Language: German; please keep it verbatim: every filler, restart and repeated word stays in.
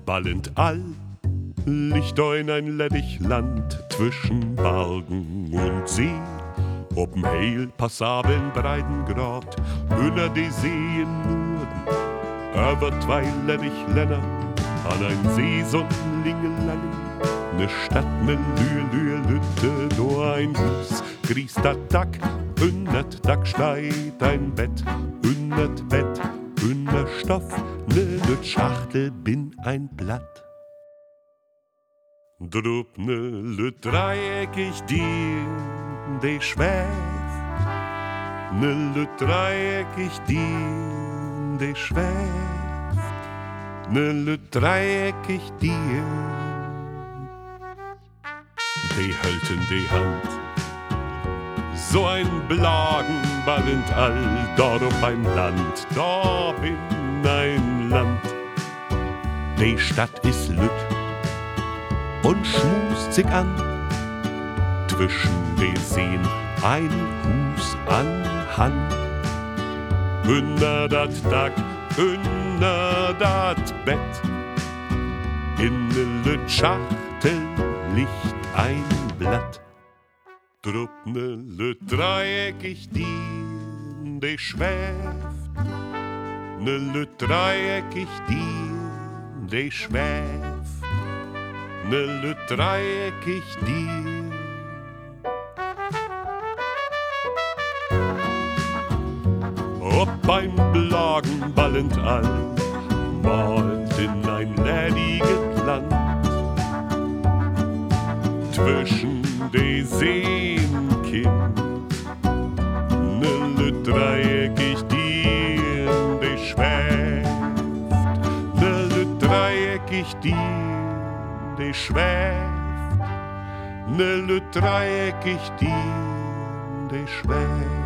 ballend all, liegt ein ein ledig Land zwischen Bergen und See. Ob'n heil passabeln Breitengrad, über die See im Norden, über zwei ledig Länder, an ein See so Lingelangen, ne Stadt mit Lüe, Lüe, Lütte, do ein Hus, grießt dat Dack, ünnert Dack steit ein Bett, ünnert Bett, ünner Stoff, ne Lüt Schachtel bin ein Blatt. Drup ne Lüt dreieckig die, de schwäft, ne Lüt dreieckig die, de schwäft, ne Lüt dreieckig die, de hält in die Hand. So ein Blagen ballend all, dort auf ein Land, da bin ein Land. Die Stadt ist Lütt und schmust sich an, zwischen den Seen ein Hus an Hand. Unter dat Dach, unter dat Bett, in ne Lütschachtel liegt ein Blatt. Drup ne Lüt dreieckig die, de schwäft, ne Lüt dreieckig die, de schwäft, ne Lüt dreieckig die. Ob ein Blagen ballend all, malt in ein lediges Land, zwischen de Seen Kind, ne Lüt dreieckig die, de schwäft, ne Lüt dreieckig die, de schwäft, ne Lüt dreieckig die, de schwäft.